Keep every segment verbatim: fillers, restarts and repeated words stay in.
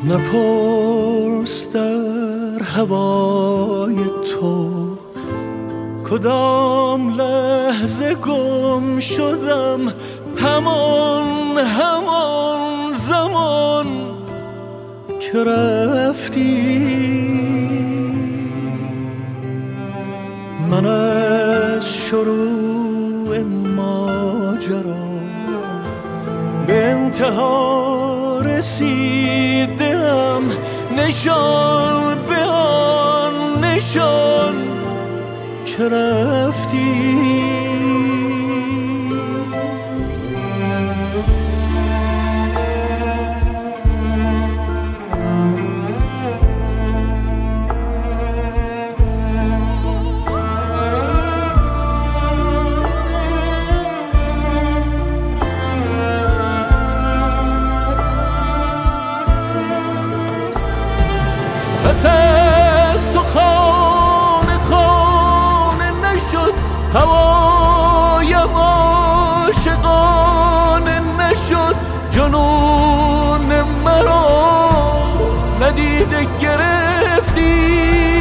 نپرس در هوای تو کدام لحظه گم شدم، همان همان زمان که رفتی. من از شروع ماجرا به انتها رسیدم، نشان به آن نشان که رفتی. پس از تو خانه خانه نشد، هوایم عاشقانه نشد، جنون مرا ندیده گرفتی.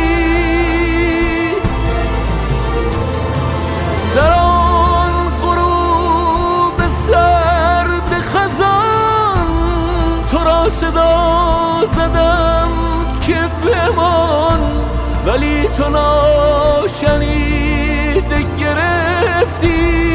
در آن غروب سرد خزان تو را صدا زدم که بمان، ولی تو ناشنیده گرفتی.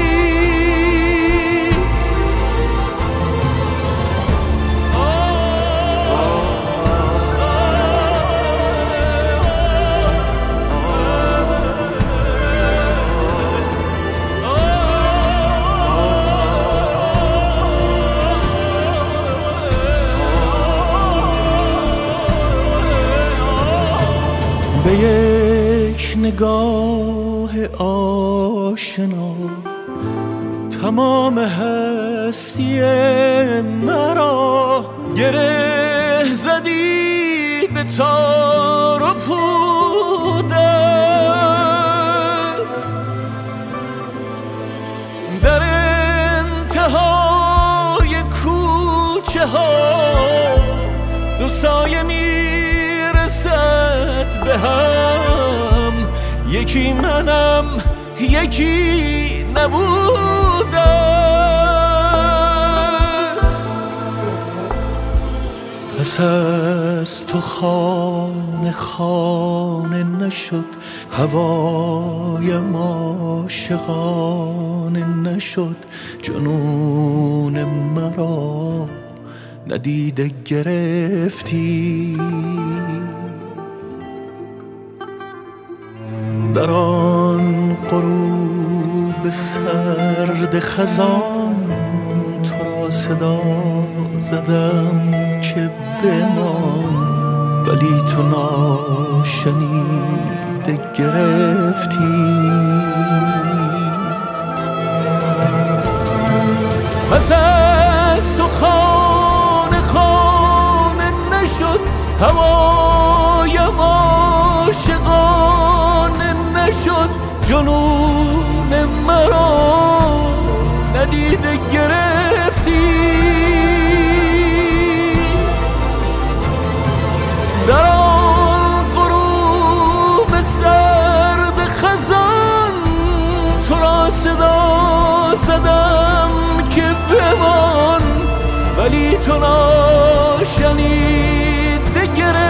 به یک نگاه آشنا تمام هستی مرا گره زدی به تار و پودت. در انتهای کوچه ها دو سایه میرسد به هم، یکی منم یکی نبودت. پس از تو خانه خانه نشد، هوایم عاشقانه نشد، جنون مرا ندیده گرفتی. در آن غروب سرد خزان تو را صدا زدم که بمان، ولی تو ناشنیده گرفتی. پس از تو خانه خانه نشد، هوایم عاشقانه نشد، جنون مرا ندیده گرفتی. در آن غروب سرد خزان تو را صدا زدم که بمان، ولی تو ناشنیده گرفتی.